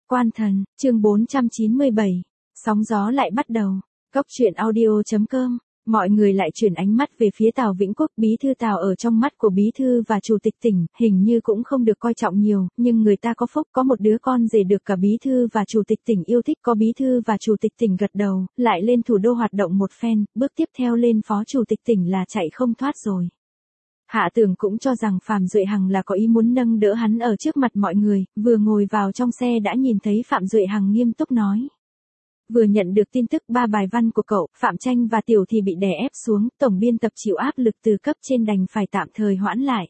Quan thần, chương 497. Sóng gió lại bắt đầu. Cốc truyện audio.com. Mọi người lại chuyển ánh mắt về phía Tào Vĩnh Quốc. Bí thư Tào ở trong mắt của bí thư và chủ tịch tỉnh, hình như cũng không được coi trọng nhiều, nhưng người ta có phúc, có một đứa con rể được cả bí thư và chủ tịch tỉnh yêu thích, có bí thư và chủ tịch tỉnh gật đầu, lại lên thủ đô hoạt động một phen, bước tiếp theo lên phó chủ tịch tỉnh là chạy không thoát rồi. Hạ Tường cũng cho rằng Phạm Duệ Hằng là có ý muốn nâng đỡ hắn ở trước mặt mọi người, vừa ngồi vào trong xe đã nhìn thấy Phạm Duệ Hằng nghiêm túc nói. Vừa nhận được tin tức 3 bài văn của cậu, Phạm Tranh và Tiểu thì bị đè ép xuống, tổng biên tập chịu áp lực từ cấp trên đành phải tạm thời hoãn lại.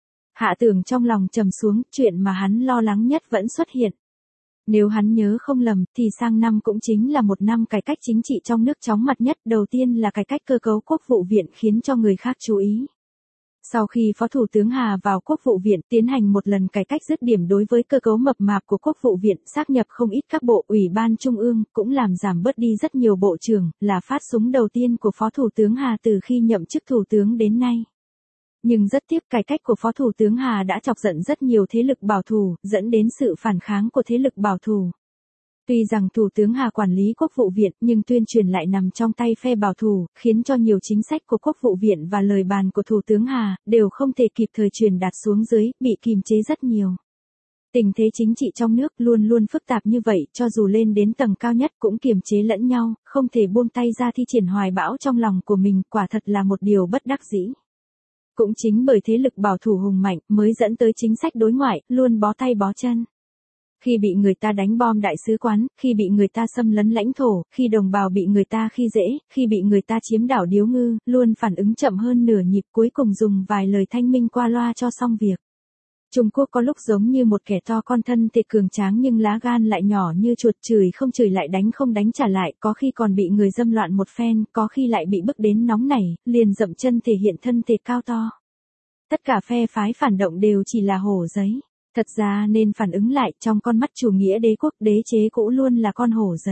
Hạ Tường trong lòng trầm xuống, chuyện mà hắn lo lắng nhất vẫn xuất hiện. Nếu hắn nhớ không lầm, thì sang năm cũng chính là một năm cải cách chính trị trong nước chóng mặt nhất, đầu tiên là cải cách cơ cấu Quốc vụ viện khiến cho người khác chú ý. Sau khi Phó Thủ tướng Hà vào Quốc vụ viện tiến hành một lần cải cách dứt điểm đối với cơ cấu mập mạp của Quốc vụ viện, sáp nhập không ít các bộ ủy ban trung ương, cũng làm giảm bớt đi rất nhiều bộ trưởng, là phát súng đầu tiên của Phó Thủ tướng Hà từ khi nhậm chức Thủ tướng đến nay. Nhưng rất tiếc cải cách của Phó Thủ tướng Hà đã chọc giận rất nhiều thế lực bảo thủ, dẫn đến sự phản kháng của thế lực bảo thủ. Tuy rằng Thủ tướng Hà quản lý Quốc vụ viện nhưng tuyên truyền lại nằm trong tay phe bảo thủ, khiến cho nhiều chính sách của Quốc vụ viện và lời bàn của Thủ tướng Hà đều không thể kịp thời truyền đạt xuống dưới, bị kìm chế rất nhiều. Tình thế chính trị trong nước luôn luôn phức tạp như vậy, cho dù lên đến tầng cao nhất cũng kiềm chế lẫn nhau, không thể buông tay ra thi triển hoài bão trong lòng của mình, quả thật là một điều bất đắc dĩ. Cũng chính bởi thế lực bảo thủ hùng mạnh mới dẫn tới chính sách đối ngoại luôn bó tay bó chân. Khi bị người ta đánh bom đại sứ quán, khi bị người ta xâm lấn lãnh thổ, khi đồng bào bị người ta khi dễ, khi bị người ta chiếm đảo điếu ngư, luôn phản ứng chậm hơn nửa nhịp, cuối cùng dùng vài lời thanh minh qua loa cho xong việc. Trung Quốc có lúc giống như một kẻ to con thân thể cường tráng nhưng lá gan lại nhỏ như chuột, chửi không chửi lại đánh không đánh trả lại, có khi còn bị người dâm loạn một phen, có khi lại bị bức đến nóng nảy, liền dậm chân thể hiện thân thể cao to. Tất cả phe phái phản động đều chỉ là hổ giấy. Thật ra nên phản ứng lại, trong con mắt chủ nghĩa đế quốc, đế chế cũ luôn là con hổ giấy.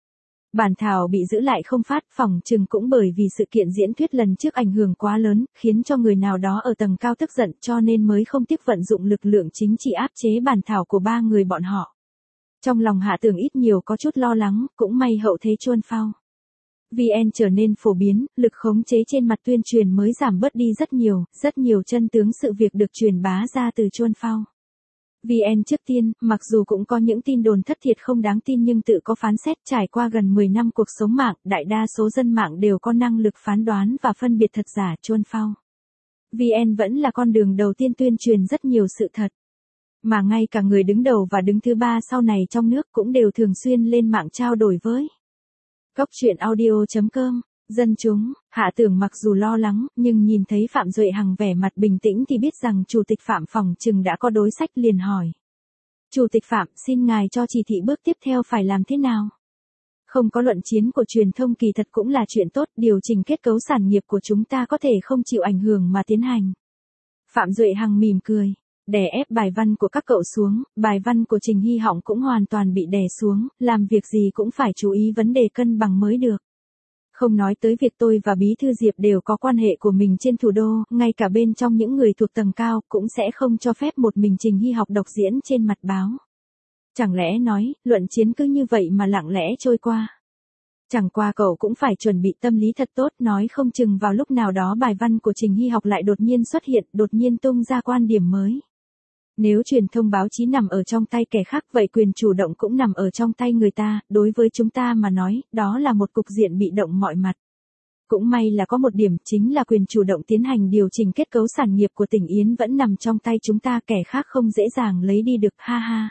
Bản thảo bị giữ lại không phát, phỏng chừng cũng bởi vì sự kiện diễn thuyết lần trước ảnh hưởng quá lớn, khiến cho người nào đó ở tầng cao tức giận, cho nên mới không tiếc vận dụng lực lượng chính trị áp chế bản thảo của 3 người bọn họ. Trong lòng Hạ Tường ít nhiều có chút lo lắng, cũng may hậu thế chuôn phao. VN trở nên phổ biến, lực khống chế trên mặt tuyên truyền mới giảm bớt đi rất nhiều chân tướng sự việc được truyền bá ra từ chuôn phao. VN trước tiên, mặc dù cũng có những tin đồn thất thiệt không đáng tin nhưng tự có phán xét, trải qua gần 10 năm cuộc sống mạng, đại đa số dân mạng đều có năng lực phán đoán và phân biệt thật giả chuôn phao. VN vẫn là con đường đầu tiên tuyên truyền rất nhiều sự thật. Mà ngay cả người đứng đầu và đứng thứ 3 sau này trong nước cũng đều thường xuyên lên mạng trao đổi với. Cốc truyện audio.com. Dân chúng, Hạ Tường mặc dù lo lắng, nhưng nhìn thấy Phạm Duệ Hằng vẻ mặt bình tĩnh thì biết rằng Chủ tịch Phạm phỏng chừng đã có đối sách, liền hỏi. Chủ tịch Phạm, xin ngài cho chỉ thị bước tiếp theo phải làm thế nào? Không có luận chiến của truyền thông kỳ thật cũng là chuyện tốt, điều chỉnh kết cấu sản nghiệp của chúng ta có thể không chịu ảnh hưởng mà tiến hành. Phạm Duệ Hằng mỉm cười. Đè ép bài văn của các cậu xuống, bài văn của Trình Hy Họng cũng hoàn toàn bị đè xuống, làm việc gì cũng phải chú ý vấn đề cân bằng mới được. Không nói tới việc tôi và Bí thư Diệp đều có quan hệ của mình trên thủ đô, ngay cả bên trong những người thuộc tầng cao cũng sẽ không cho phép một mình Trình Hy Học độc diễn trên mặt báo. Chẳng lẽ nói, luận chiến cứ như vậy mà lặng lẽ trôi qua. Chẳng qua cậu cũng phải chuẩn bị tâm lý thật tốt, nói không chừng vào lúc nào đó bài văn của Trình Hy Học lại đột nhiên xuất hiện, đột nhiên tung ra quan điểm mới. Nếu truyền thông báo chí nằm ở trong tay kẻ khác vậy quyền chủ động cũng nằm ở trong tay người ta, đối với chúng ta mà nói, đó là một cục diện bị động mọi mặt. Cũng may là có một điểm chính là quyền chủ động tiến hành điều chỉnh kết cấu sản nghiệp của tỉnh Yến vẫn nằm trong tay chúng ta, kẻ khác không dễ dàng lấy đi được, ha ha.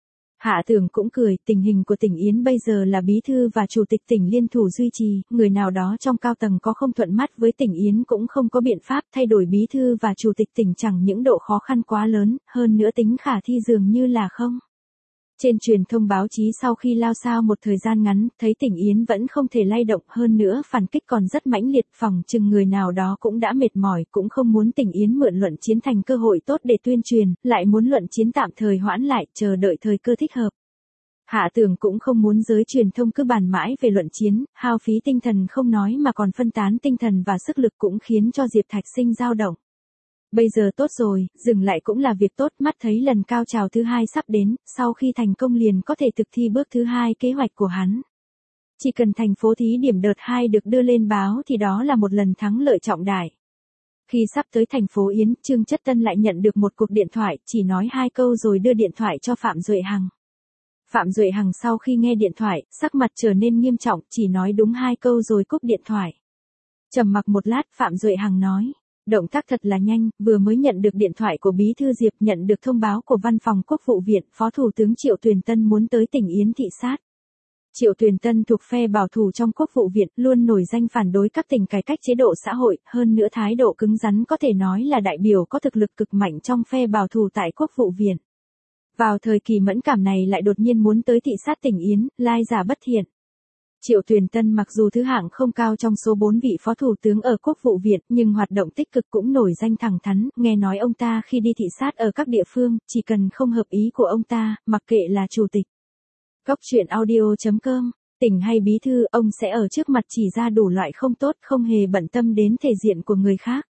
Hạ Tường cũng cười, tình hình của tỉnh Yến bây giờ là bí thư và chủ tịch tỉnh liên thủ duy trì, người nào đó trong cao tầng có không thuận mắt với tỉnh Yến cũng không có biện pháp, thay đổi bí thư và chủ tịch tỉnh chẳng những độ khó khăn quá lớn, hơn nữa tính khả thi dường như là không. Trên truyền thông báo chí sau khi lao sao một thời gian ngắn, thấy tỉnh Yến vẫn không thể lay động, hơn nữa phản kích còn rất mãnh liệt, phỏng chừng người nào đó cũng đã mệt mỏi, cũng không muốn tỉnh Yến mượn luận chiến thành cơ hội tốt để tuyên truyền, lại muốn luận chiến tạm thời hoãn lại, chờ đợi thời cơ thích hợp. Hạ Tường cũng không muốn giới truyền thông cứ bàn mãi về luận chiến, hao phí tinh thần không nói mà còn phân tán tinh thần và sức lực, cũng khiến cho Diệp Thạch Sinh dao động. Bây giờ tốt rồi, dừng lại cũng là việc tốt, mắt thấy lần cao trào thứ hai sắp đến, sau khi thành công liền có thể thực thi bước thứ hai kế hoạch của hắn. Chỉ cần thành phố thí điểm đợt 2 được đưa lên báo thì đó là một lần thắng lợi trọng đại. Khi sắp tới thành phố Yến, Trương Chất Tân lại nhận được một cuộc điện thoại, chỉ nói 2 câu rồi đưa điện thoại cho Phạm Duệ Hằng. Phạm Duệ Hằng sau khi nghe điện thoại, sắc mặt trở nên nghiêm trọng, chỉ nói đúng 2 câu rồi cúp điện thoại. Trầm mặc một lát, Phạm Duệ Hằng nói, động tác thật là nhanh, vừa mới nhận được điện thoại của Bí thư Diệp, nhận được thông báo của Văn phòng Quốc vụ viện, Phó Thủ tướng Triệu Tuyền Tân muốn tới tỉnh Yến thị sát. Triệu Tuyền Tân thuộc phe bảo thủ trong Quốc vụ viện, luôn nổi danh phản đối các tỉnh cải cách chế độ xã hội, hơn nữa thái độ cứng rắn có thể nói là đại biểu có thực lực cực mạnh trong phe bảo thủ tại Quốc vụ viện. Vào thời kỳ mẫn cảm này lại đột nhiên muốn tới thị sát tỉnh Yến, lai giả bất thiện. Triệu Tuyền Tân mặc dù thứ hạng không cao trong số 4 vị phó thủ tướng ở Quốc vụ viện, nhưng hoạt động tích cực cũng nổi danh thẳng thắn, nghe nói ông ta khi đi thị sát ở các địa phương, chỉ cần không hợp ý của ông ta, mặc kệ là chủ tịch. Góc truyện audio.com, tỉnh hay bí thư, ông sẽ ở trước mặt chỉ ra đủ loại không tốt, không hề bận tâm đến thể diện của người khác.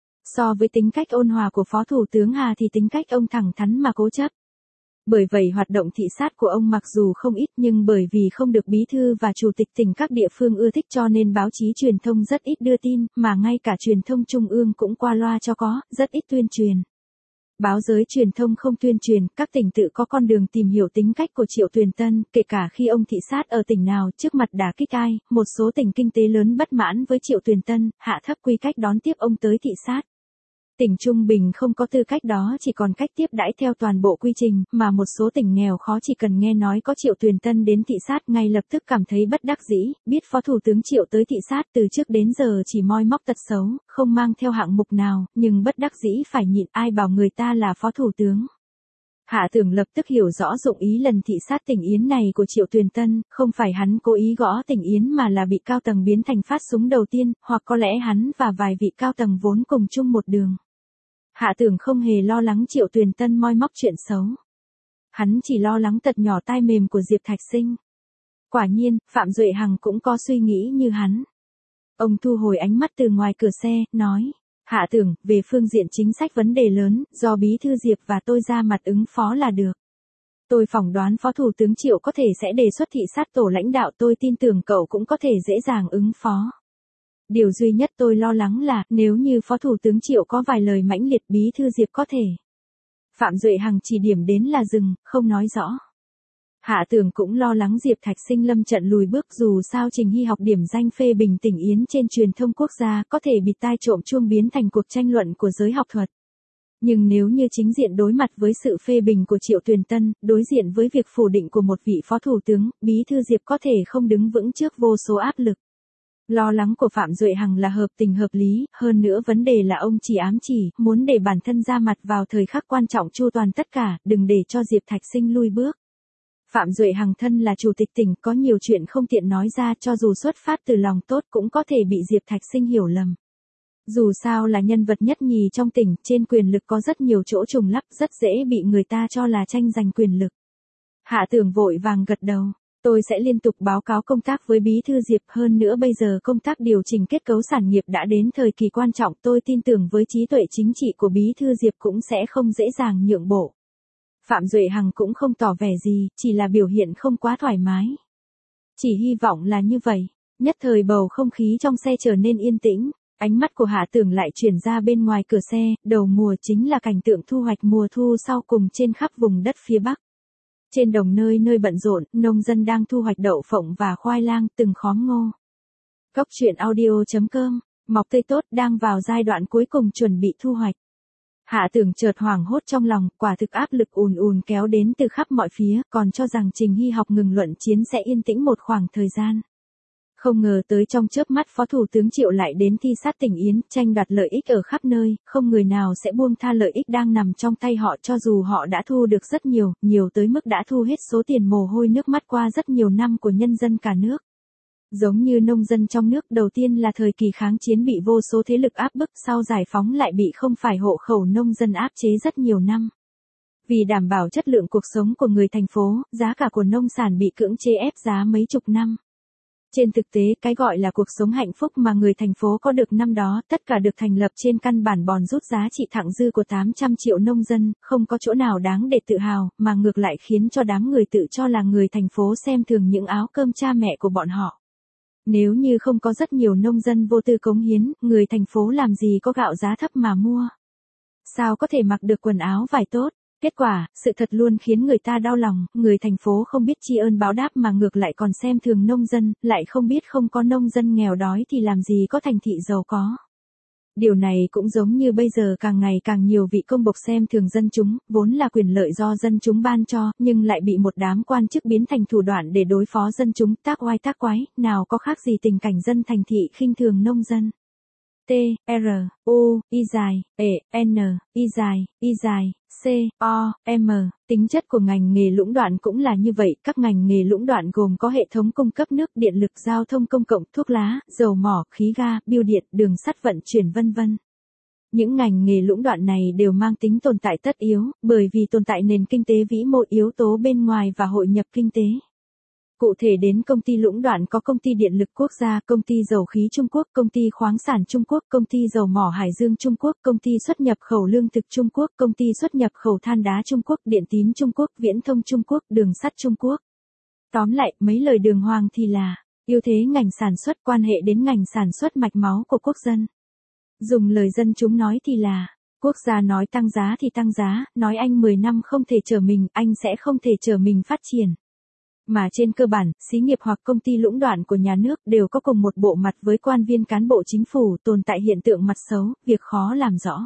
So với tính cách ôn hòa của Phó Thủ tướng Hà thì tính cách ông thẳng thắn mà cố chấp. Bởi vậy hoạt động thị sát của ông mặc dù không ít nhưng bởi vì không được bí thư và chủ tịch tỉnh các địa phương ưa thích cho nên báo chí truyền thông rất ít đưa tin, mà ngay cả truyền thông trung ương cũng qua loa cho có, rất ít tuyên truyền. Báo giới truyền thông không tuyên truyền, các tỉnh tự có con đường tìm hiểu tính cách của Triệu Tuyền Tân, kể cả khi ông thị sát ở tỉnh nào trước mặt đả kích ai, một số tỉnh kinh tế lớn bất mãn với Triệu Tuyền Tân, hạ thấp quy cách đón tiếp ông tới thị sát. Tỉnh Trung Bình không có tư cách đó, chỉ còn cách tiếp đãi theo toàn bộ quy trình, mà một số tỉnh nghèo khó chỉ cần nghe nói có Triệu Tuyền Tân đến thị sát ngay lập tức cảm thấy bất đắc dĩ, biết Phó Thủ tướng Triệu tới thị sát từ trước đến giờ chỉ moi móc tật xấu, không mang theo hạng mục nào, nhưng bất đắc dĩ phải nhịn, ai bảo người ta là Phó Thủ tướng. Hạ Tưởng lập tức hiểu rõ dụng ý lần thị sát tỉnh Yến này của Triệu Tuyền Tân, không phải hắn cố ý gõ tỉnh Yến mà là bị cao tầng biến thành phát súng đầu tiên, hoặc có lẽ hắn và vài vị cao tầng vốn cùng chung một đường. Hạ Tưởng không hề lo lắng Triệu Tuyền Tân moi móc chuyện xấu. Hắn chỉ lo lắng tật nhỏ tai mềm của Diệp Thạch Sinh. Quả nhiên, Phạm Duệ Hằng cũng có suy nghĩ như hắn. Ông thu hồi ánh mắt từ ngoài cửa xe, nói, Hạ Tưởng, về phương diện chính sách vấn đề lớn, do Bí thư Diệp và tôi ra mặt ứng phó là được. Tôi phỏng đoán Phó Thủ tướng Triệu có thể sẽ đề xuất thị sát tổ lãnh đạo, tôi tin tưởng cậu cũng có thể dễ dàng ứng phó. Điều duy nhất tôi lo lắng là, nếu như Phó Thủ tướng Triệu có vài lời mãnh liệt, Bí thư Diệp có thể. Phạm Duệ Hằng chỉ điểm đến là dừng, không nói rõ. Hạ Tưởng cũng lo lắng Diệp Thạch Sinh lâm trận lùi bước, dù sao Trình Hy học điểm danh phê bình tỉnh Yến trên truyền thông quốc gia có thể bịt tai trộm chuông biến thành cuộc tranh luận của giới học thuật. Nhưng nếu như chính diện đối mặt với sự phê bình của Triệu Tuyền Tân, đối diện với việc phủ định của một vị phó thủ tướng, Bí thư Diệp có thể không đứng vững trước vô số áp lực. Lo lắng của Phạm Duệ Hằng là hợp tình hợp lý, hơn nữa vấn đề là ông chỉ ám chỉ, muốn để bản thân ra mặt vào thời khắc quan trọng chu toàn tất cả, đừng để cho Diệp Thạch Sinh lui bước. Phạm Duệ Hằng thân là chủ tịch tỉnh, có nhiều chuyện không tiện nói ra, cho dù xuất phát từ lòng tốt cũng có thể bị Diệp Thạch Sinh hiểu lầm. Dù sao là nhân vật nhất nhì trong tỉnh, trên quyền lực có rất nhiều chỗ trùng lắp, rất dễ bị người ta cho là tranh giành quyền lực. Hạ Tưởng vội vàng gật đầu. Tôi sẽ liên tục báo cáo công tác với Bí thư Diệp, hơn nữa bây giờ công tác điều chỉnh kết cấu sản nghiệp đã đến thời kỳ quan trọng, tôi tin tưởng với trí tuệ chính trị của Bí thư Diệp cũng sẽ không dễ dàng nhượng bộ. Phạm Duệ Hằng cũng không tỏ vẻ gì, chỉ là biểu hiện không quá thoải mái. Chỉ hy vọng là như vậy. Nhất thời bầu không khí trong xe trở nên yên tĩnh, ánh mắt của Hạ Tưởng lại chuyển ra bên ngoài cửa xe, đầu mùa chính là cảnh tượng thu hoạch mùa thu sau cùng trên khắp vùng đất phía Bắc. Trên đồng nơi nơi bận rộn, nông dân đang thu hoạch đậu phộng và khoai lang, từng khóm ngô. Góc truyện audio.com, mọc tươi tốt đang vào giai đoạn cuối cùng chuẩn bị thu hoạch. Hạ Tưởng chợt hoảng hốt trong lòng, quả thực áp lực ùn ùn kéo đến từ khắp mọi phía, còn cho rằng Trình Hy học ngừng luận chiến sẽ yên tĩnh một khoảng thời gian. Không ngờ tới trong chớp mắt Phó Thủ tướng Triệu lại đến thi sát tỉnh Yến, tranh đoạt lợi ích ở khắp nơi, không người nào sẽ buông tha lợi ích đang nằm trong tay họ cho dù họ đã thu được rất nhiều, nhiều tới mức đã thu hết số tiền mồ hôi nước mắt qua rất nhiều năm của nhân dân cả nước. Giống như nông dân trong nước, đầu tiên là thời kỳ kháng chiến bị vô số thế lực áp bức, sau giải phóng lại bị không phải hộ khẩu nông dân áp chế rất nhiều năm. Vì đảm bảo chất lượng cuộc sống của người thành phố, giá cả của nông sản bị cưỡng chế ép giá mấy chục năm. Trên thực tế, cái gọi là cuộc sống hạnh phúc mà người thành phố có được năm đó, tất cả được thành lập trên căn bản bòn rút giá trị thặng dư của 800 triệu nông dân, không có chỗ nào đáng để tự hào, mà ngược lại khiến cho đám người tự cho là người thành phố xem thường những áo cơm cha mẹ của bọn họ. Nếu như không có rất nhiều nông dân vô tư cống hiến, người thành phố làm gì có gạo giá thấp mà mua? Sao có thể mặc được quần áo vải tốt? Kết quả, sự thật luôn khiến người ta đau lòng, người thành phố không biết tri ân báo đáp mà ngược lại còn xem thường nông dân, lại không biết không có nông dân nghèo đói thì làm gì có thành thị giàu có. Điều này cũng giống như bây giờ càng ngày càng nhiều vị công bộc xem thường dân chúng, vốn là quyền lợi do dân chúng ban cho, nhưng lại bị một đám quan chức biến thành thủ đoạn để đối phó dân chúng, tác oai tác quái, nào có khác gì tình cảnh dân thành thị khinh thường nông dân. T, R, U, I dài, E, N, I dài, C, O, M, tính chất của ngành nghề lũng đoạn cũng là như vậy, các ngành nghề lũng đoạn gồm có hệ thống cung cấp nước, điện lực, giao thông công cộng, thuốc lá, dầu mỏ, khí ga, bưu điện, đường sắt vận chuyển vân vân. Những ngành nghề lũng đoạn này đều mang tính tồn tại tất yếu, bởi vì tồn tại nền kinh tế vĩ mô yếu tố bên ngoài và hội nhập kinh tế. Cụ thể đến công ty lũng đoạn có công ty điện lực quốc gia, công ty dầu khí Trung Quốc, công ty khoáng sản Trung Quốc, công ty dầu mỏ Hải Dương Trung Quốc, công ty xuất nhập khẩu lương thực Trung Quốc, công ty xuất nhập khẩu than đá Trung Quốc, điện tín Trung Quốc, viễn thông Trung Quốc, đường sắt Trung Quốc. Tóm lại, mấy lời đường hoàng thì là, ưu thế ngành sản xuất quan hệ đến ngành sản xuất mạch máu của quốc dân. Dùng lời dân chúng nói thì là, quốc gia nói tăng giá thì tăng giá, nói anh 10 năm không thể chở mình, anh sẽ không thể chở mình phát triển. Mà trên cơ bản, xí nghiệp hoặc công ty lũng đoạn của nhà nước đều có cùng một bộ mặt với quan viên cán bộ chính phủ, tồn tại hiện tượng mặt xấu, việc khó làm rõ.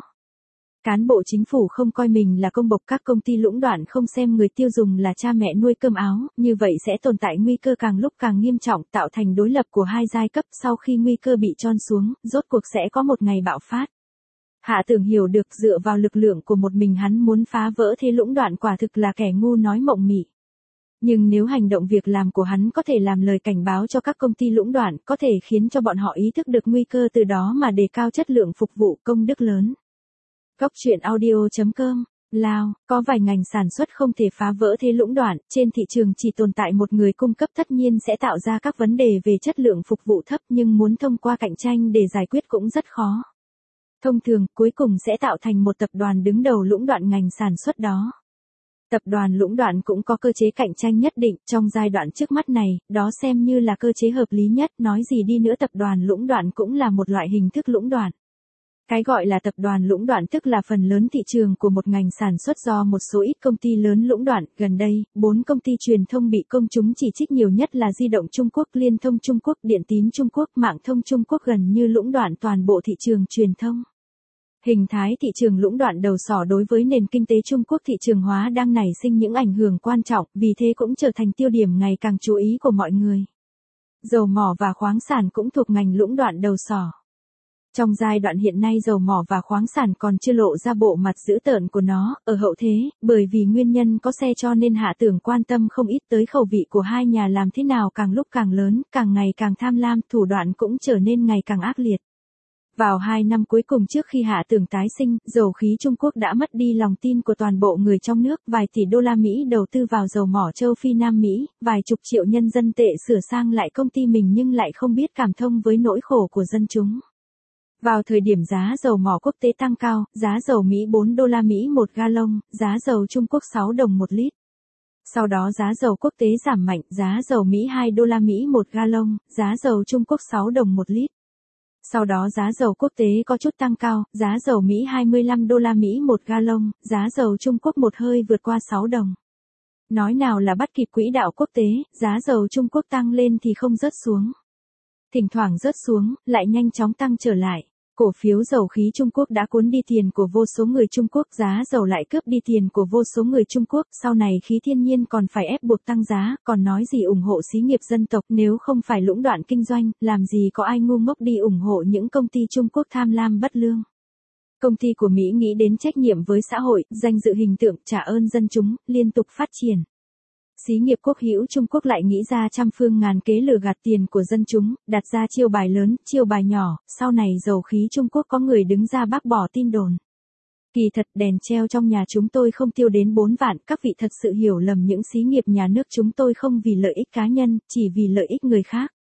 Cán bộ chính phủ không coi mình là công bộc, các công ty lũng đoạn không xem người tiêu dùng là cha mẹ nuôi cơm áo, như vậy sẽ tồn tại nguy cơ càng lúc càng nghiêm trọng, tạo thành đối lập của hai giai cấp. Sau khi nguy cơ bị trôn xuống, rốt cuộc sẽ có một ngày bạo phát. Hạ Tưởng hiểu được dựa vào lực lượng của một mình hắn muốn phá vỡ thế lũng đoạn quả thực là kẻ ngu nói mộng mị. Nhưng nếu hành động việc làm của hắn có thể làm lời cảnh báo cho các công ty lũng đoạn, có thể khiến cho bọn họ ý thức được nguy cơ, từ đó mà đề cao chất lượng phục vụ, công đức lớn. Góc truyện audio.com, Lào, có vài ngành sản xuất không thể phá vỡ thế lũng đoạn, trên thị trường chỉ tồn tại một người cung cấp tất nhiên sẽ tạo ra các vấn đề về chất lượng phục vụ thấp, nhưng muốn thông qua cạnh tranh để giải quyết cũng rất khó. Thông thường, cuối cùng sẽ tạo thành một tập đoàn đứng đầu lũng đoạn ngành sản xuất đó. Tập đoàn lũng đoạn cũng có cơ chế cạnh tranh nhất định, trong giai đoạn trước mắt này, đó xem như là cơ chế hợp lý nhất, nói gì đi nữa tập đoàn lũng đoạn cũng là một loại hình thức lũng đoạn. Cái gọi là tập đoàn lũng đoạn tức là phần lớn thị trường của một ngành sản xuất do một số ít công ty lớn lũng đoạn. Gần đây, 4 công ty truyền thông bị công chúng chỉ trích nhiều nhất là Di động Trung Quốc, Liên thông Trung Quốc, Điện tín Trung Quốc, Mạng thông Trung Quốc gần như lũng đoạn toàn bộ thị trường truyền thông. Hình thái thị trường lũng đoạn đầu sỏ đối với nền kinh tế Trung Quốc thị trường hóa đang nảy sinh những ảnh hưởng quan trọng, vì thế cũng trở thành tiêu điểm ngày càng chú ý của mọi người. Dầu mỏ và khoáng sản cũng thuộc ngành lũng đoạn đầu sỏ. Trong giai đoạn hiện nay dầu mỏ và khoáng sản còn chưa lộ ra bộ mặt dữ tợn của nó, ở hậu thế, bởi vì nguyên nhân có xe cho nên Hạ Tưởng quan tâm không ít tới khẩu vị của hai nhà làm thế nào càng lúc càng lớn, càng ngày càng tham lam, thủ đoạn cũng trở nên ngày càng ác liệt. Vào 2 năm cuối cùng trước khi Hạ Tưởng tái sinh, dầu khí Trung Quốc đã mất đi lòng tin của toàn bộ người trong nước, vài tỷ đô la Mỹ đầu tư vào dầu mỏ châu Phi Nam Mỹ, vài chục triệu nhân dân tệ sửa sang lại công ty mình nhưng lại không biết cảm thông với nỗi khổ của dân chúng. Vào thời điểm giá dầu mỏ quốc tế tăng cao, giá dầu Mỹ 4 đô la Mỹ một gallon, giá dầu Trung Quốc 6 đồng một lít. Sau đó giá dầu quốc tế giảm mạnh, giá dầu Mỹ 2 đô la Mỹ một gallon, giá dầu Trung Quốc 6 đồng một lít. Sau đó giá dầu quốc tế có chút tăng cao, giá dầu Mỹ 25 đô la Mỹ một gallon, giá dầu Trung Quốc một hơi vượt qua 6 đồng. Nói nào là bắt kịp quỹ đạo quốc tế, giá dầu Trung Quốc tăng lên thì không rớt xuống. Thỉnh thoảng rớt xuống, lại nhanh chóng tăng trở lại. Cổ phiếu dầu khí Trung Quốc đã cuốn đi tiền của vô số người Trung Quốc, giá dầu lại cướp đi tiền của vô số người Trung Quốc, sau này khí thiên nhiên còn phải ép buộc tăng giá, còn nói gì ủng hộ xí nghiệp dân tộc, nếu không phải lũng đoạn kinh doanh, làm gì có ai ngu ngốc đi ủng hộ những công ty Trung Quốc tham lam bất lương. Công ty của Mỹ nghĩ đến trách nhiệm với xã hội, danh dự hình tượng, trả ơn dân chúng, liên tục phát triển. Xí nghiệp quốc hữu Trung Quốc lại nghĩ ra trăm phương ngàn kế lừa gạt tiền của dân chúng, đặt ra chiêu bài lớn, chiêu bài nhỏ, sau này dầu khí Trung Quốc có người đứng ra bác bỏ tin đồn. Kỳ thật đèn treo trong nhà chúng tôi không tiêu đến 4 vạn, các vị thật sự hiểu lầm những xí nghiệp nhà nước chúng tôi không vì lợi ích cá nhân, chỉ vì lợi ích người khác.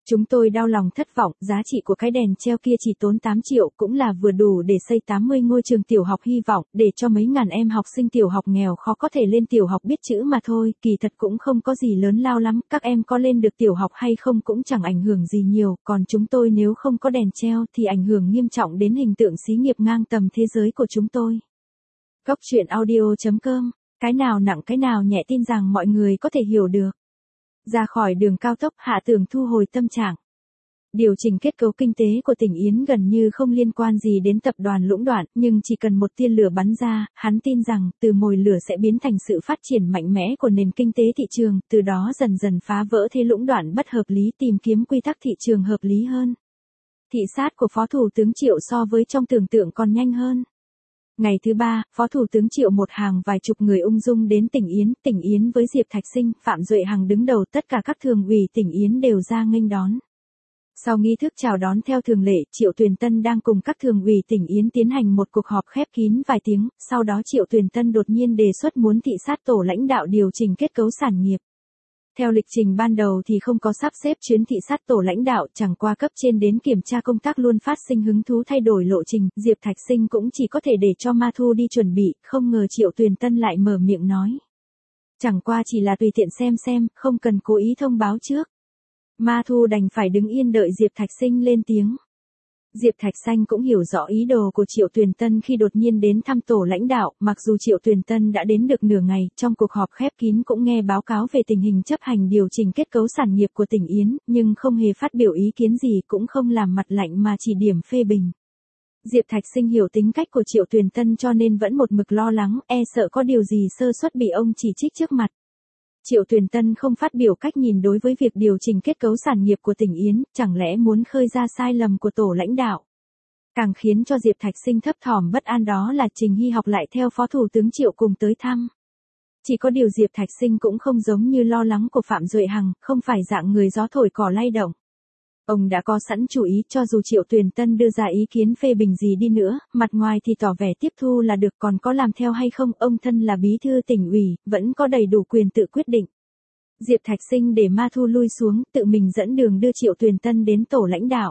Chúng tôi đau lòng thất vọng, giá trị của cái đèn treo kia chỉ tốn 8 triệu cũng là vừa đủ để xây 80 ngôi trường tiểu học hy vọng, để cho mấy ngàn em học sinh tiểu học nghèo khó có thể lên tiểu học biết chữ mà thôi, kỳ thật cũng không có gì lớn lao lắm, các em có lên được tiểu học hay không cũng chẳng ảnh hưởng gì nhiều, còn chúng tôi nếu không có đèn treo thì ảnh hưởng nghiêm trọng đến hình tượng xí nghiệp ngang tầm thế giới của chúng tôi. Góc truyện audio.com, cái nào nặng cái nào nhẹ tin rằng mọi người có thể hiểu được. Ra khỏi đường cao tốc, Hạ Tường thu hồi tâm trạng. Điều chỉnh kết cấu kinh tế của tỉnh Yến gần như không liên quan gì đến tập đoàn lũng đoạn, nhưng chỉ cần một tia lửa bắn ra, hắn tin rằng từ mồi lửa sẽ biến thành sự phát triển mạnh mẽ của nền kinh tế thị trường, từ đó dần dần phá vỡ thế lũng đoạn bất hợp lý, tìm kiếm quy tắc thị trường hợp lý hơn. Thị sát của Phó Thủ tướng Triệu so với trong tưởng tượng còn nhanh hơn. Ngày thứ ba, Phó Thủ tướng Triệu một hàng vài chục người ung dung đến tỉnh Yến với Diệp Thạch Sinh, Phạm Duệ Hằng đứng đầu, tất cả các thường ủy tỉnh Yến đều ra nghênh đón. Sau nghi thức chào đón theo thường lệ, Triệu Tuyền Tân đang cùng các thường ủy tỉnh Yến tiến hành một cuộc họp khép kín vài tiếng, sau đó Triệu Tuyền Tân đột nhiên đề xuất muốn thị sát tổ lãnh đạo điều chỉnh kết cấu sản nghiệp. Theo lịch trình ban đầu thì không có sắp xếp chuyến thị sát tổ lãnh đạo, chẳng qua cấp trên đến kiểm tra công tác luôn phát sinh hứng thú thay đổi lộ trình, Diệp Thạch Sinh cũng chỉ có thể để cho Ma Thu đi chuẩn bị, không ngờ Triệu Tuyền Tân lại mở miệng nói. Chẳng qua chỉ là tùy tiện xem, không cần cố ý thông báo trước. Ma Thu đành phải đứng yên đợi Diệp Thạch Sinh lên tiếng. Diệp Thạch Sinh cũng hiểu rõ ý đồ của Triệu Tuyền Tân khi đột nhiên đến thăm tổ lãnh đạo, mặc dù Triệu Tuyền Tân đã đến được nửa ngày, trong cuộc họp khép kín cũng nghe báo cáo về tình hình chấp hành điều chỉnh kết cấu sản nghiệp của tỉnh Yến, nhưng không hề phát biểu ý kiến gì, cũng không làm mặt lạnh mà chỉ điểm phê bình. Diệp Thạch Sinh hiểu tính cách của Triệu Tuyền Tân cho nên vẫn một mực lo lắng, e sợ có điều gì sơ suất bị ông chỉ trích trước mặt. Triệu Tuyền Tân không phát biểu cách nhìn đối với việc điều chỉnh kết cấu sản nghiệp của tỉnh Yến, chẳng lẽ muốn khơi ra sai lầm của tổ lãnh đạo. Càng khiến cho Diệp Thạch Sinh thấp thỏm bất an đó là Trình Hy Học lại theo Phó Thủ tướng Triệu cùng tới thăm. Chỉ có điều Diệp Thạch Sinh cũng không giống như lo lắng của Phạm Duệ Hằng, không phải dạng người gió thổi cỏ lay động. Ông đã có sẵn chủ ý, cho dù Triệu Tuyền Tân đưa ra ý kiến phê bình gì đi nữa, mặt ngoài thì tỏ vẻ tiếp thu là được, còn có làm theo hay không, ông thân là bí thư tỉnh ủy, vẫn có đầy đủ quyền tự quyết định. Diệp Thạch Sinh để Ma Thu lui xuống, tự mình dẫn đường đưa Triệu Tuyền Tân đến tổ lãnh đạo.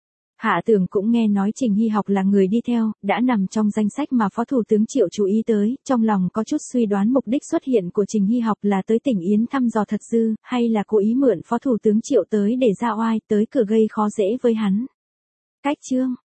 Hạ Tường cũng nghe nói Trình Hy Học là người đi theo, đã nằm trong danh sách mà Phó Thủ tướng Triệu chú ý tới, trong lòng có chút suy đoán mục đích xuất hiện của Trình Hy Học là tới tỉnh Yến thăm dò thật dư, hay là cố ý mượn Phó Thủ tướng Triệu tới để ra oai, tới cửa gây khó dễ với hắn. Cách chương